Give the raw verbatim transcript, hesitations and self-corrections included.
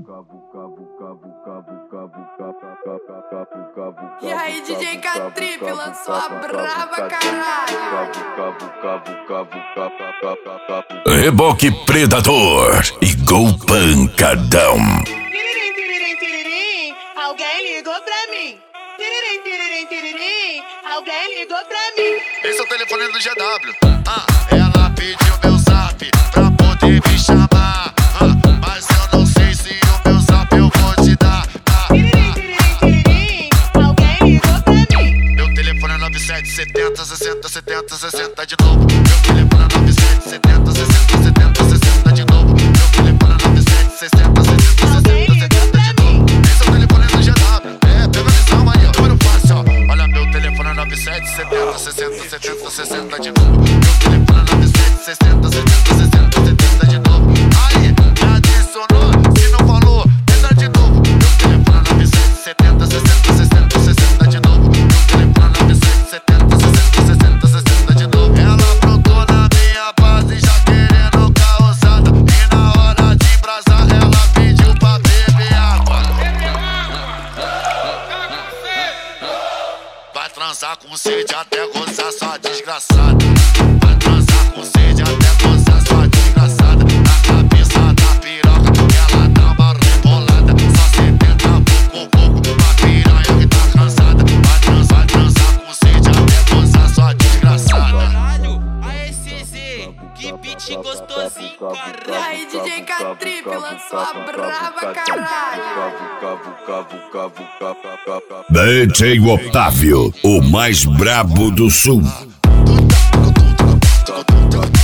E aí, D J K-Trip lançou a brava, caralho. Reboque Predador e Gol Pancadão. Tiririm, tiririm, tiririm, alguém ligou pra mim. Tiririm, tiririm, tiririm, alguém ligou pra mim. Esse é o telefone do G W. Ah, ela pediu meu zap pra poder me chamar. Ah, mas eu não sei se o meu zap eu vou te dar. Ah, Tiririm, tiririm, tiririm, alguém ligou pra mim. meu telefone é nove sete setenta sessenta setenta sessenta de novo. Meu telefone é nove sete setenta sessenta setenta sessenta de novo. Meu telefone é nove sete sessenta sessenta sessenta setenta de novo. Esse é o telefone do G W. É, pega a visão aí, ó. Número fácil, ó. Olha, meu telefone é nove sete setenta sessenta setenta sessenta de novo. Meu telefone é nove sete sessenta setenta sessenta setenta de novo. Aí, me adicionou, se não falou, entra de novo. Meu telefone é nove sete setenta sessenta sessenta sessenta de novo. Meu telefone é nove sete setenta sessenta sessenta sessenta de novo. Ela aprontou na minha base já querendo carroçada. E na hora de embrasar ela pediu pra beber água. Vai transar com sede até gozar sua desgraçada. Vai transar com sede até gozar sua desgraçada. Na cabeça da piroca ela dá uma rebolada. Só setenta pouco pouco pra piranha que tá cansada. Vai transar, vai transar com sede até gozar sua desgraçada. Caralho, aê C Z, que beat gostosinho, E caralho. aí, D J K-Trip lançou a brava, caralho. D J Otávio, o mais brabo do sul. Tudo, tudo, tudo, tudo, tudo.